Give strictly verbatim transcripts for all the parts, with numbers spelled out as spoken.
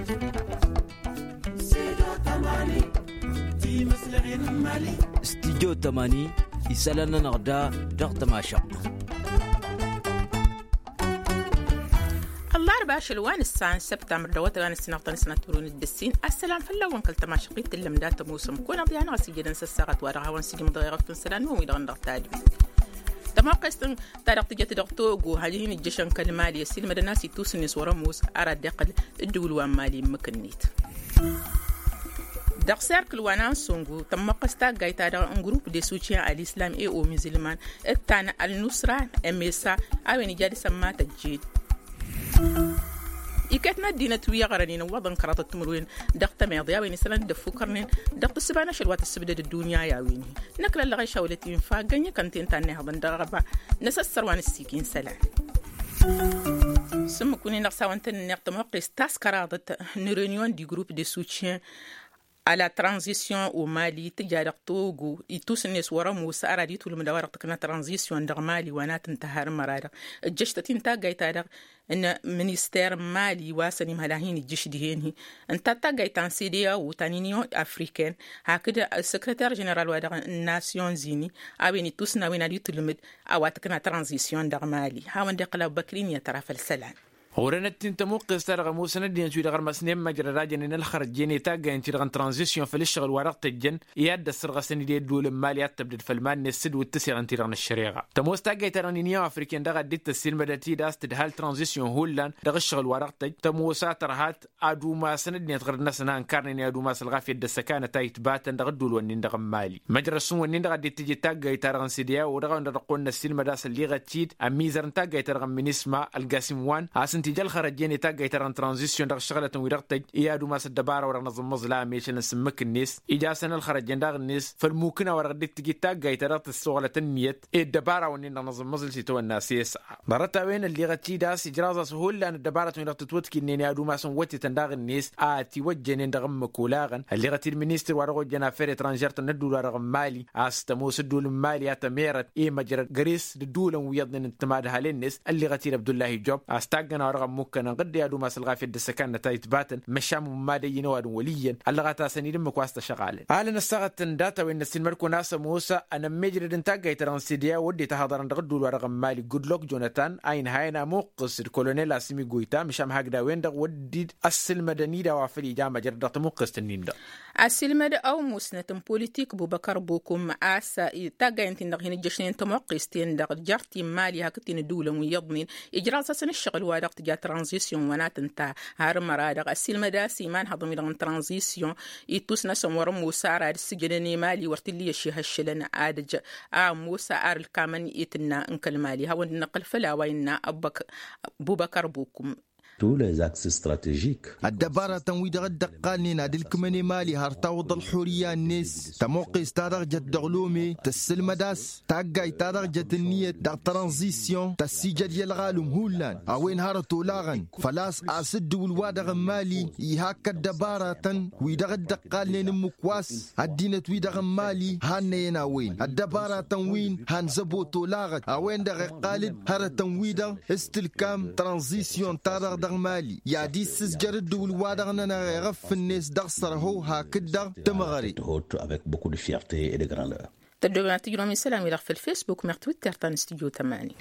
استديو تماني يسالنا نغدا دغت ما شاء الله أربعة شلوان الساعة سبتمبر دوت أنا السنة سنة تورون الدسين السلام فلون كل تماشقيت اللمدات موسم كون أضيعنا غسيجي ننسى الساعة ورها ونسيجي مضيغة في السلام ويدا غندق تادي تماقى استن تارق تجت دغتوغو هالين الجشن كلمالي يسيل مدى ناسي توسن يسورا موس أرى دقل الدول ومالي مكنيت دق سيركل وانا سونغو تماقى استاقاي تارق ان جروب دي سوتيان على الإسلام اي او مزلمان التانا النصرة اميسا اويني جادي سمات الجيد إكتنا دينا تويا غرانين وضن كرات التمروين دقت ماضي وين سلان دفو كرنين دقت السبانة شلوات السبدة الدنيا يا ويني نكلا اللغي شاولتين فاقني كنتين تاني هضن دغبا نسس سروان السيكين سلام سمو كوني نقصا وانتن نقطة ستاس كرادت نرونيون دي جروب دي سوتيان à la transition au Mali تجارق توغو يتوس الناس ورا موسى أرادي طول مدوار تكنا transition در مالي ونات انتهار مرارة الجيش تنتا جاي تارق إن منيستير مالي واسني مهلاهين الجيش دهينه انت تاجي تنسيديا وتانينيو أفريكان هكذا السكرتير جنرال ودر الناسيون زيني أبيني توس ناوينا دي طول أو تكنا transition در مالي هاون دقلا بكرين يترافل السلام ورنت انت موقع استرغ موسى ندي انتو دغر مسنيم مجرى راجن ان الخرج جيني تاغا انتي دغن ترانزيشن في الشغل ورق تجن ياد السرغ سن دي دول مالي تبدل فالمان نسد والتسع انتي دغن الشريعه تموس تاغا تراني نيو افريكان دغ ديت السين بداتي داس تدهال ترانزيشن هولان دغ الشغل ورق تج تموسا ترهات ادو ما سند ني تغر نسنا انكارني ادو ما سلغافي الدسكانه تايت باتن دغ دول ونين دغ مالي مجرى سون ونين دغ ديت تجي تاغا تران سيديا ودغ ندر قلنا السين مداس اللي غتيد اميزر تاغا ترغ منسما القاسم وان اسنتي جل خرج جيني تاجي تران ترانزيشن دغ شغله ويرقتج يادو ما سدبار ورا نظم مظلام ميشن سمك الناس اجاسن الخرج دغ الناس فالممكن ورا ديت تجي تاجي ترات الشغله النيت الدباره ونين نظم مظل سيتو الناس يس برتا وين اللي غتي داس اجراز سهول لان الدباره وين تتوتك ان يادو ما سن وتي تندغ الناس اتي وجن دغ مكولاغن اللي غتي المينستر ورا جنا فير ترانجير تندول ورا مالي استمو سدول مالي تميرت اي مجرى غريس دول ويضن انتماد هالناس اللي غتي عبد الله جوب استاغنا ورا ممكن قد يادو ما سلغافي الدسكان نتايت باتن مشام ما دي نواد وليا اللغه سنيد مكواسته شغاله على نسغت داتا وين السين مركو ناس موسى انا مجرد انتاجي ترانسيديا ودي تحضر ندغدول ورقم مالي جود لوك جوناثان اين هاينا موقس الكولونيل اسمي غويتا مشام هاغدا وين دغ ودي اصل مدني دا وافلي جامع جردت موقس تنين دا اصل مد او مسنه بوليتيك بو بكر بوكم اسا تاجي انت دغ هنا جشنين تموقستين دغ جرتي مالي هكتين دوله ويضنين اجراء سن الشغل وادق تجا ترانزيشن ونات انت هار مرادق السيل مداسي مان هضم دغن ترانزيشن يتوس نسم ورم وسارة السجنني مالي ورتلي شي هشلنا ادج ا موسى ار الكامن يتنا انكل مالي هو نقل فلا وين ابك ابو بكر بوكم tous les axes stratégiques. الدبارة تنويد غد قالين عدل كمني مالي هرتاوض الحورية الناس تموقي استادرجة دغلومي تسلم داس تاقاي تادرجة النية دا ترانزيسيون تسيجة ديال غالوم هولان اوين هارتو لاغن فلاس اسد والوادغ مالي يهاك الدبارة تن ويدغد قالين مكواس الدينة ويدغ مالي هانينا وين الدبارة تنوين هانزبوتو لاغت اوين دغ قالد هر تنويدغ استلكام ترانزيسيون تادر مالي يا دي سجرد والوادغنا نغف الناس دغصر هو هكذا تمغري avec beaucoup de fierté et de grandeur. تدوبنا تجروا من سلام يلغ في الفيسبوك ومر تويتر تان استديو تماني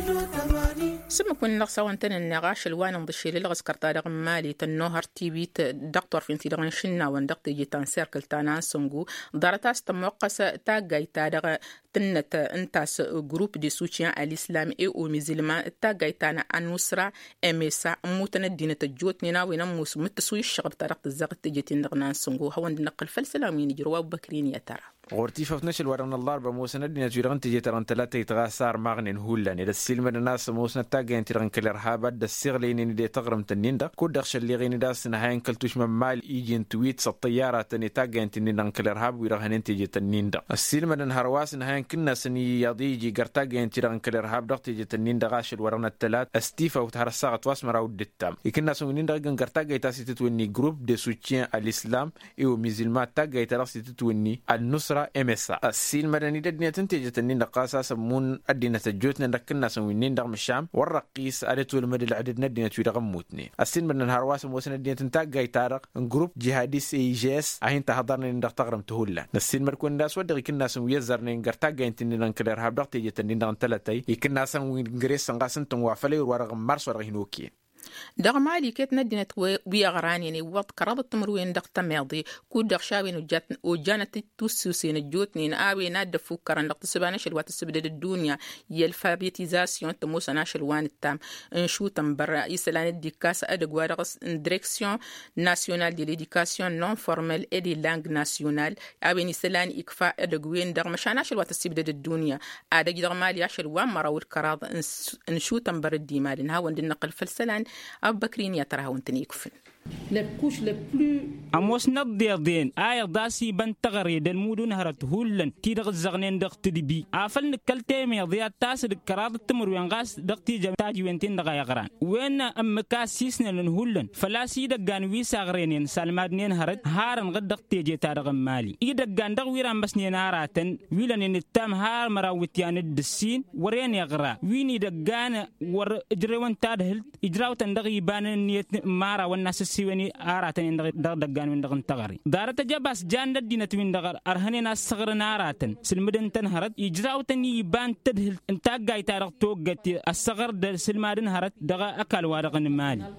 سمك من نقصا وانتن النغاش الوان مضشي للغس كرتا مالي تنوهر تي بيت دكتور في انتدغن شنا واندق تيجي تان سيركل تانا سونغو دارتاس تموقس تاقاي تادغ تنت انتاس جروب دي سوتيان الاسلام اي او مزلما تاقاي تانا النصرة اميسا موتنا الدين تجوت نينا وينموس متسوي الشغب تارق الزغت تيجي تندغنان سونغو هو نقل فالسلامين يجروا بكرين يا ترى غورتي ففنش الورن الله بموسنا دي نجيران تيجي تران ثلاثه يتغاسار ماغنين هولان اذا السلم الناس موسنا تاغين تيران كلر هابد د السيغلين دي تغرم تنيندا كودخش اللي غين داس نهاين كلتوش مال يجين تويت الطياره تني تاغين تنين كلر هاب ويرهن تيجي تنيندا السلم النهارواس نهاين سلان كنا سني يضيجي قرتاقين تيران كالإرهاب دقتي جتنين دغاش الورنا التلات استيفا وتهرساغ تواسمرا ودتام يكنا سنين دغن قرتاقي تاسي تتوني جروب دي سوتيان الإسلام إيو ميزلمات تاقي تراسي تتوني النصرة إمسا السيل مدني ددنيا تنتي جتنين دقاسا سمون الدينة الجوتنا دكنا سنين دغم الشام والرقيس أدتو المدى العدد ندينة تيرغم موتني السيل مدن هرواسم وسن الدينة تنتاقي تارق جروب جهادي سي جي اس أهين تحضرنا ندغ تغرم تهولا السيل مركون داس ودغي كنا سنويزرنين قرتاقين تنين كالإرهاب دقتي جتنين دغن تلاتي يكنا سنوين غريس سنغاسنتم وافلي ورغم مارس ورغينوكي دغ مالي كيت ندينة ويغراني يعني وقت كراد التمروين دغ تماضي كود دغ شاوين وجات وجانت توسوسين الجوتنين آوي ناد فكرن دغ تسبانش الوات السبدد الدنيا يالفابيتيزاسيون تموسناش الوان التام انشو تنبرا يسلان الديكاس ادغ وارغس دريكسيون ناسيونال دي ليديكاسيون نون فورمال اي دي لانغ ناسيونال آوي نسلان اكفاء ادغ وين دغ مشاناش الوات السبدد الدنيا ادغ دغ مالي عشر وان مراول كراد انشو تنبر الديمال نها وند النقل فالسلان أبو بكرين يتراه وانتني يكفن أموس نضي الدين آية داسي بنتغري دل مودون هرت هولن تيدغ الزغنين دغت دبي آفل نكالتيمي ضيات تاس دكراد التمر وينغاس دغتي جمتاجي وينتين دغا يغران وين أمكاس سيسنا لنهولن فلا سيدغان ويسا غرينين سالمادنين هرت هارن غد دغتي جيتا دغم مالي إيدغان دغ ويران بسنين هاراتن ويلن التام هار مراوتيان الدسين ورين يغرا ويني دغان ور إجريوان تادهل إجراوتن دغ يبان نيت مارا والناس سيوني آراتن دغ دغان من دغن تغري دارت جباس جان دينة من دغر أرهننا صغر ناراتن سلمدن تنهرت إجراوتن يبان تدهل انتا جاي تارق توقت الصغر دل سلمادن هرت دغ أكل وارغن مالي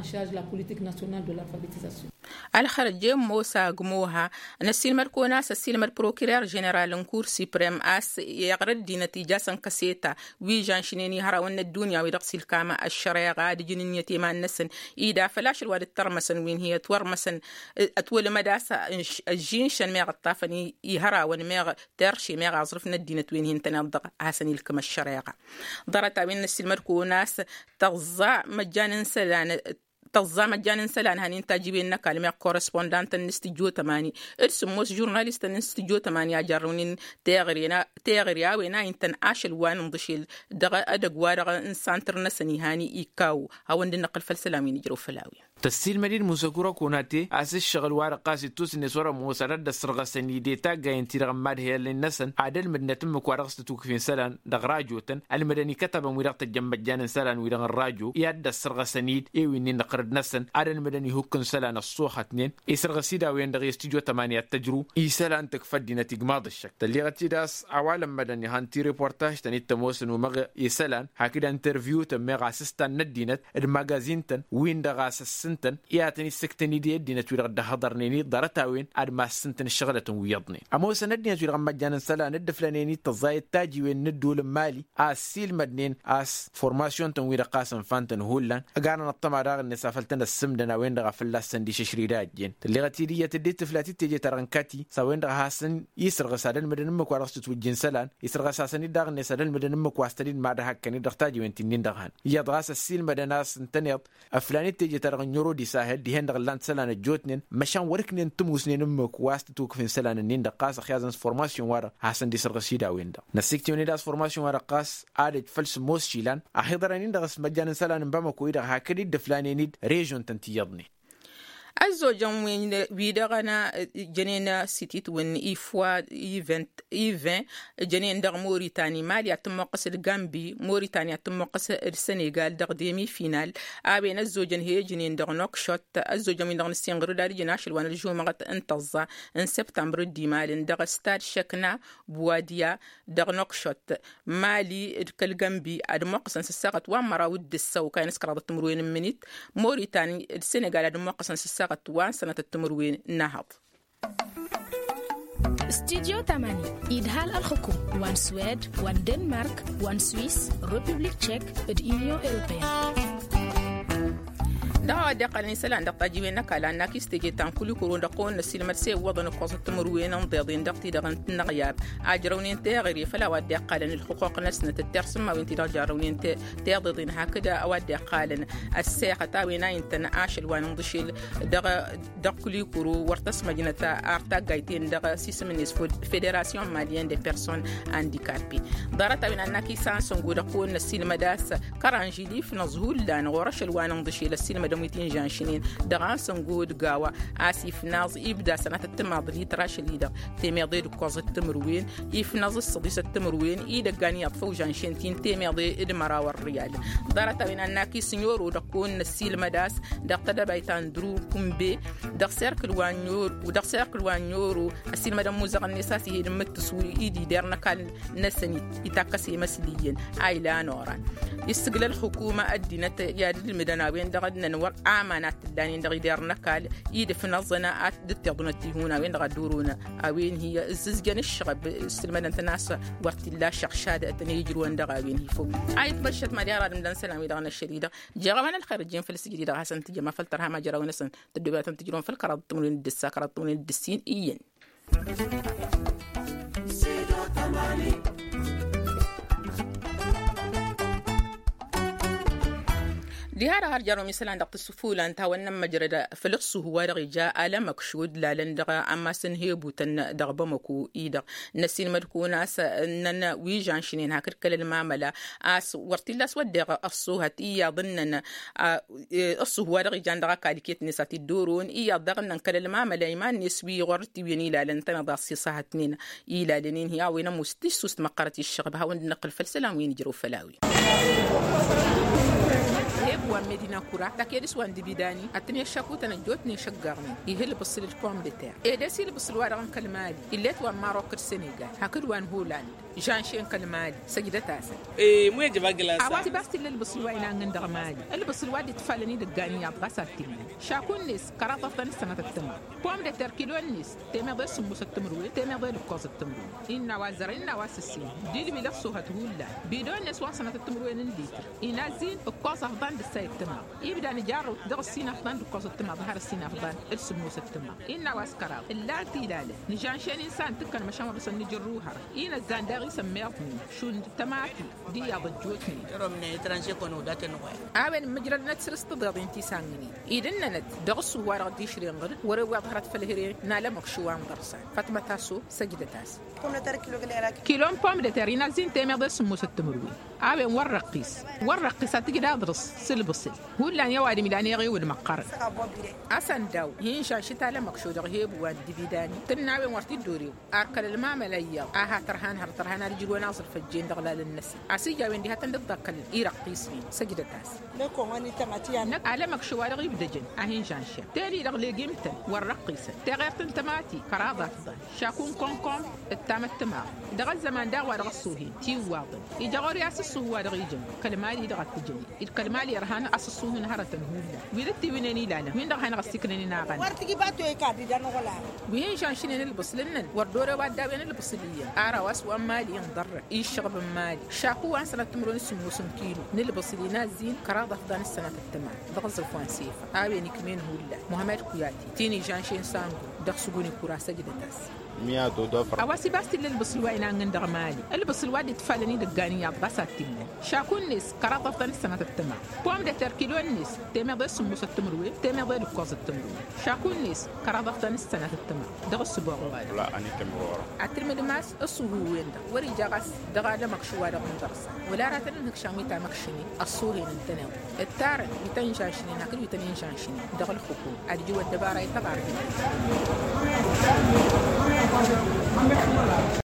على خرج موسى جموها نسيل مركوناس السيل مربروكيرار جنرال انكور سيبريم اس يغرد دي نتيجة سنكسيتا ويجان شنيني هراون الدنيا ويرقصي الكامة الشريعة غادي جنين يتيمان نسن إيدا فلاش الواد الترمسن وين هي تورمسن أتول مداسة الجينشن ميغ الطافني يهراون ميغ ترشي ميغ عصرفنا الدينة وين هي تنضغ حسني الكامة الشريعة ضرت بين نسيل مركوناس تغزع مجانا سلان تغزا مجانا سلان هنين تاجيبين كلمة كورسبوندانت نستجو تماني السموس جورناليست نستجو تماني أجرونين تغرينا تغريا وينا إنتن عاشل وان مضشيل دغ أدق وارغ إنسان ترنسني هاني إيكاو هون دي نقل فالسلامين يجرو فلاوي تسيل مدين موسكورا كوناتي أساس شغل وارقاسي توس نسورة موسرد السرغة سنيدي تاقا ينتيرغم ماد هي اللي عادل مدنة تمك وارغس توقفين سلان دغ راجوتن المدني كتب ويرغت الجنب جانا سلان ويرغ الراجو ياد السرغة سنيد إيوين نقرد نسن عادل مدني هكن سلان الصوحة اتنين إسرغ سيدا وين دغ يستيجو تمانية تجرو إي سلان تكفد نتيج ماض الشك تلي غتي داس عوالم مدني هانتي ريبورتاج تاني تموسن ومغ يسلان هكذا انترفيو تمغ اسستان ندينت الماجازين تن وين دغ اسسن سنتن ياتني سكتني دي دينا توير قد حضرني دارتاوين اد ما سنتن شغله ويضني اما سندني توير مجانا سلا ند فلانيني تزاي تاجي وين ندول مالي اسيل مدنين اس فورماسيون تنوير قاسم فانتن هولان اغانا نطمع داغ نسافلتن السمدنا وين دغ فلاسن دي ششريدات جين اللي غتي دي تدي فلاتي تيجي ترنكاتي سوين دغ حسن يسرغ سادن مدن مكو رست توجين سلان يسرغ ساسني داغ نسادن مدن مكو استدين ما ده حكني دغتاجي وين تنين دغان يدغاس السيل مدناس انتنيط افلاني تيجي ترغ دي ساهل دي هندغ لان سلان الجوتنين مشان وركنين تموسنين مك واستتوك في سلان النين دقاس خيازن فورماسيون ورا حسن دي سرغسيدا ويندا نسيكتوني داس فورماسيون ورا قاس ادج فلس موس شيلان احضرنين دغس مجان سلان بمكو يدا هكدي دفلانين ريجون تنتيضني الزوجان وين بيدغنا جنينا سيتيت وين إيفوا إيفنت إيفن جنين دغ موريتاني ماليا تمقص الجامبي موريتانيا تمقص السنغال دغ ديمي فينال أبين الزوجان هي جنين دغ نوكشوت الزوجان من دغ السنغر داري جناش الوان الجمعة انتظا ان سبتمبر ديمال دغ ستار شكنا بواديا دغ نوكشوت مالي كالجامبي أدمقص سساقت وامرا ود السو كان سكرات تمروين منيت موريتاني السنغال أدمقص سساقت وان سنة التمروين نهض استديو ثمانية إدهال الحكوم وان سويد وان دنمارك وان سويس ريبوبليك تشيك اليونيون أوروبية دا دقل نسلان دقا جيوين نكالا ناكي استجيتان كل كورون دقون السيلمر سي وضن قوس التمروين انضيضين دقتي دغن النغياب اجرونين تاغري فلا ودي قالن الحقوق نسنة الترسم ما وينتي دجارونين تاضدين هكذا اودي قالن الساقه تاوينا انتن اشل وان ضشيل دغ دقلي كورو ورتس مدينه ارتا غايتين دغ سيسمنيس فيدراسيون ماليين دي بيرسون هانديكابي دارتا وين ناكي سانسون غودقون السيلمر داس كرانجيلي في نزهول لان ورش الوان ضشيل السيلمر دميتين جانشينين دغان سنغود غاوا اسيف ناز يبدا سنه التماضي تراش ليدا تيميضي كوز التمروين يفناز الصديس التمروين ايدا غاني اطفو جانشينتين تيميضي ادمرا والريال دارتا بين اناكي سنيور ودقون السيل مداس دقدا بيتان درو كومبي دق سيركل وانيور ودق سيركل وانيور السيل مدام موزق النساس هي متسوي ايدي دارنا كان نسني يتاكسي مسليين ايلا نوران يستقل الحكومه ادينت يا المدناوين دغدنا نور امانات الدانين دغ دارنا كال ايد في نظنا دتيضنتي هنا وين دغدورونا اوين هي الززجن الشغب السلمان انت ناس وقت لا شخشاده تنيجرون دغاوين هي فوق عيط بشت ما ديار من سلام دغنا الشديده جرمنا الخارجين في السجدي دغ حسن تجي ما فلترها ما جراو نسن تدبات تجرون في القرض تمرين الدسا قرض تمرين الدسين ايين لهذا هرجروا مثلا دقت السفولة أنت ونم مجرد فلقصه هو رجاء ألا مكشود لا لندغ أما سنهيبو تن دغبمكو إيدا نسين مدكو ناس نن ويجان شنين هكر كل المعملة أس ورتلاس ودغ أصوها إيا ضنن أصوه هو رجان دغ كالكيت نسات الدورون إيا ضغن كل المعملة إيمان نسوي غرتي ويني لا لنتنا ضاسي صاحتنين إيلا لنين هي وين مستسوس مقرة الشغب هون نقل فلسلام وين يجروا فلاوي هو مدينة كورة لكن سوان دبيداني أتني شاكوت أنا جوتني شجعني يهل بصل الكون بتاع إيه ده سيل بصل وارغن كلمالي اللي توان ماروك السنغال هكذا وان هولاند جانشين كلمالي سجدة تاسع إيه مو يجب أجلس أواتي بس اللي بصل وين عن دغمالي اللي بصل وادي تفلني دقاني أبغى ساتيني شاكون نس كرات أفضل السنة التمر قوم ده تركيلو النس تيم بس سموس التمروي تيم بس الكوز التمروي إن وازر إن واسسين دي اللي بيلفسوا هتقول بدون نس وان سنة التمروي نديتر إن زين الكوز أفضل السنة يبدأ نجار درس السين أفضل دكوز التمر ظهر السين أفضل السموس التمر إن واسكرا اللا تيلاله نجانشين إنسان تكن مشان بس نجروها إن الزان داغي سميرتني شو تماتي دي أبجوتني رمني ترانشي كونو داتنوي أول مجرد نتسر استضاضين تسانني إذا نت درس ورا ديش رينغر ورا وظهرت في الهري نالا مكشوان درسان فاطمة تاسو سجدة تاس كم نتر كيلو غليراك كيلون بام دترينا زين تيمر ده سموس التمروي أول ورقيس ورقيس تجي أدرس سلبسل هو اللي يوادي ميلاني غيو المقر أسان داو هين شاشتا لمكشود غيب والدبيداني تناوي ورتي دوريو أركل المعملية أها ترهان هر ترهان رجلو ناصر في الجين دغلال النسي أسيجا وين دي هتن تذكر إيرقيس فين سجدة تاس لكم أني تماتيا نك على مكشوار غيب دجن أهين شانشة تالي دغلي جيمتن والرقيسة تغيرتن تماتي كرابة ضن شاكون كون كون التامت تمام دغل زمان دا ورغصوهين تي واضن إجاوري أسسوه ورغيجن كلمالي دغت تجني الكلمالي رهان أسسوه نهارة هولا ويرتي وينني لا وين دغ هنا غسكنني ناغن ورتي باتو يكادي دانو ولا وين شانشين البصلن وردوره وادا وين البصليه ارا واس ومالي انضر ايش شغب مالي شاكو ان سنه تمرون سموسن كيلو نلبصلي نازين كراضه فدان السنه التمام دغز فوانسيف اويني كمين هولا محمد كوياتي تيني جانشين سانغو دغسغوني كوراسه جدتاس ميا دو دوفر اواسي باستي للبصل وين ان دغ مالي البصل وادي تفلني دغاني يا بغاساتين شاكو الناس كراضه فدان السنه التمام قوم ده تركيلو الناس تيمر ده سموس التمروي تيمر ده الكوز التمروي شاكو الناس كراضه فدان السنه التمام دغ السبوع لا اني تمرور اترمد ماس الصهو وين ده وري جاغس دغاله مكشوا ده من درس ولا راتن نكشامي تا مكشني الصورين التناو التار يتن شاشني ناكل يتن شاشني دغ الحكومه ادي جوا الدباره يتقارب